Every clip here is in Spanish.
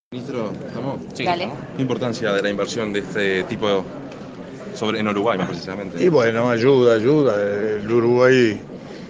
Ministro, ¿estamos? Sí. Dale. ¿Qué importancia de la inversión de este tipo en Uruguay más precisamente? Y bueno, ayuda. El Uruguay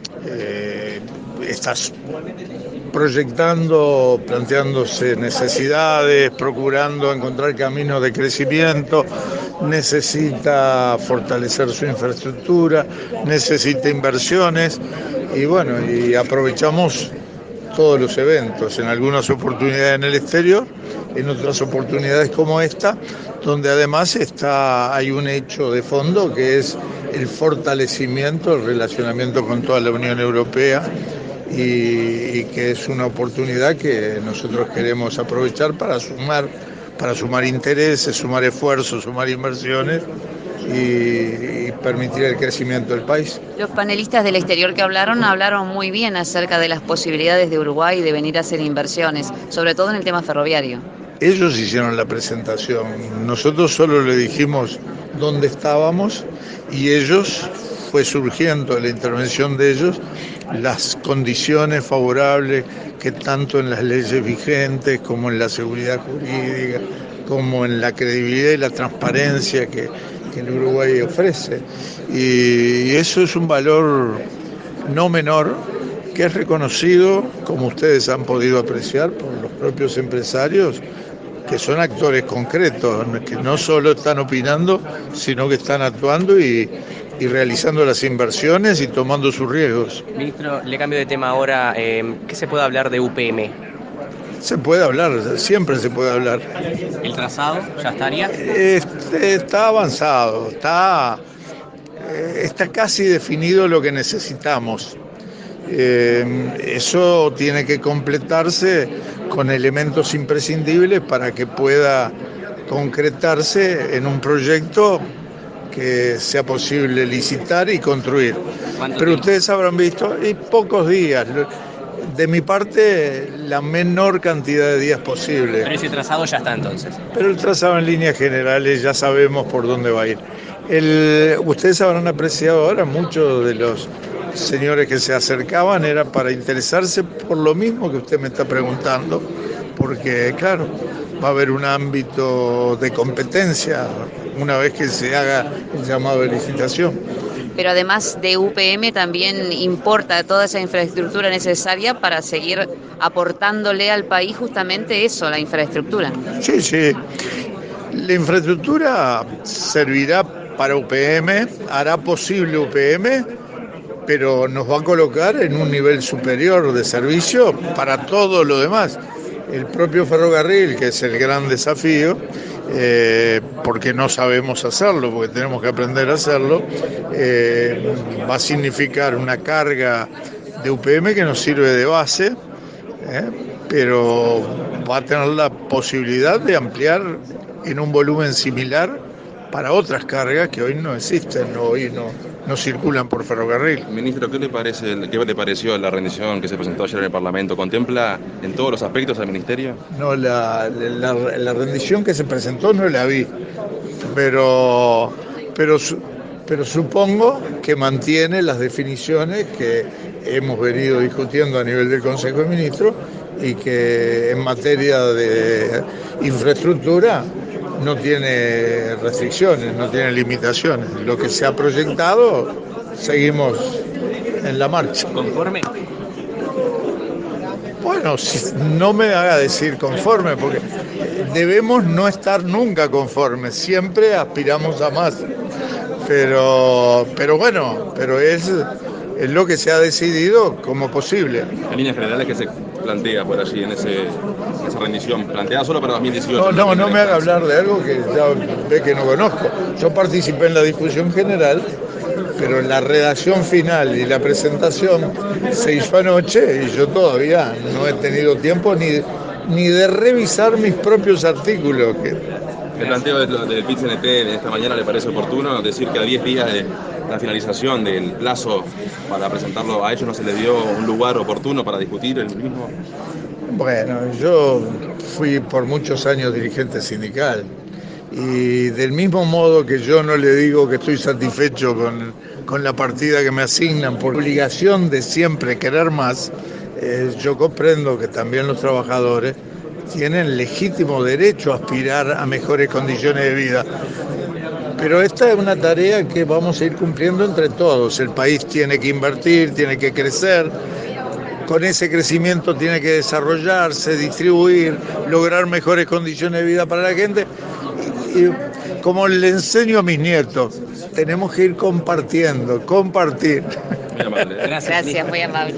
está proyectando, planteándose necesidades, procurando encontrar caminos de crecimiento, necesita fortalecer su infraestructura, necesita inversiones y bueno, y aprovechamos todos los eventos, en algunas oportunidades en el exterior, en otras oportunidades como esta, donde además hay un hecho de fondo que es el fortalecimiento, el relacionamiento con toda la Unión Europea y que es una oportunidad que nosotros queremos aprovechar para sumar intereses, sumar esfuerzos, sumar inversiones y permitir el crecimiento del país. Los panelistas del exterior que hablaron muy bien acerca de las posibilidades de Uruguay de venir a hacer inversiones, sobre todo en el tema ferroviario. Ellos hicieron la presentación, nosotros solo le dijimos dónde estábamos y fue surgiendo la intervención de ellos las condiciones favorables que tanto en las leyes vigentes como en la seguridad jurídica, como en la credibilidad y la transparencia que el Uruguay ofrece. Y eso es un valor no menor que es reconocido, como ustedes han podido apreciar, por los propios empresarios, que son actores concretos, que no solo están opinando, sino que están actuando y realizando las inversiones y tomando sus riesgos. Ministro, le cambio de tema ahora. ¿Qué se puede hablar de UPM? Se puede hablar, siempre se puede hablar. ¿El trazado ya estaría? Está avanzado, está casi definido lo que necesitamos. Eso tiene que completarse con elementos imprescindibles para que pueda concretarse en un proyecto que sea posible licitar y construir. Pero ustedes habrán visto, y pocos días, de mi parte, la menor cantidad de días posible. Pero ese trazado ya está entonces. Pero el trazado en líneas generales ya sabemos por dónde va a ir. Ustedes habrán apreciado ahora, muchos de los señores que se acercaban era para interesarse por lo mismo que usted me está preguntando, porque claro, va a haber un ámbito de competencia una vez que se haga el llamado de licitación. Pero además de UPM también importa toda esa infraestructura necesaria para seguir aportándole al país justamente eso, la infraestructura. Sí. La infraestructura servirá para UPM, hará posible UPM, pero nos va a colocar en un nivel superior de servicio para todo lo demás. El propio ferrocarril, que es el gran desafío, porque no sabemos hacerlo, porque tenemos que aprender a hacerlo, va a significar una carga de UPM que nos sirve de base, pero va a tener la posibilidad de ampliar en un volumen similar para otras cargas que hoy no existen, hoy no circulan por ferrocarril. Ministro, ¿qué le pareció la rendición que se presentó ayer en el Parlamento? ¿Contempla en todos los aspectos al Ministerio? No, la rendición que se presentó no la vi, pero supongo que mantiene las definiciones que hemos venido discutiendo a nivel del Consejo de Ministros y que en materia de infraestructura no tiene restricciones, no tiene limitaciones. Lo que se ha proyectado, seguimos en la marcha. ¿Conforme? Bueno, no me haga decir conforme, porque debemos no estar nunca conformes, siempre aspiramos a más. Pero es lo que se ha decidido como posible. En líneas generales, ¿qué se plantea por allí en esa rendición? ¿Planteada solo para 2018? No me haga hablar de algo que ya ve que no conozco. Yo participé en la discusión general, pero la redacción final y la presentación se hizo anoche y yo todavía no he tenido tiempo ni de revisar mis propios artículos. El planteo del PIT-CNT de esta mañana le parece oportuno decir que a 10 días de la finalización del plazo para presentarlo a ellos no se les dio un lugar oportuno para discutir el mismo. Bueno, yo fui por muchos años dirigente sindical y del mismo modo que yo no le digo que estoy satisfecho con la partida que me asignan por obligación de siempre querer más, yo comprendo que también los trabajadores tienen legítimo derecho a aspirar a mejores condiciones de vida. Pero esta es una tarea que vamos a ir cumpliendo entre todos. El país tiene que invertir, tiene que crecer. Con ese crecimiento tiene que desarrollarse, distribuir, lograr mejores condiciones de vida para la gente. Y como le enseño a mis nietos, tenemos que ir compartiendo, compartir. Muy amable. Gracias, muy amable.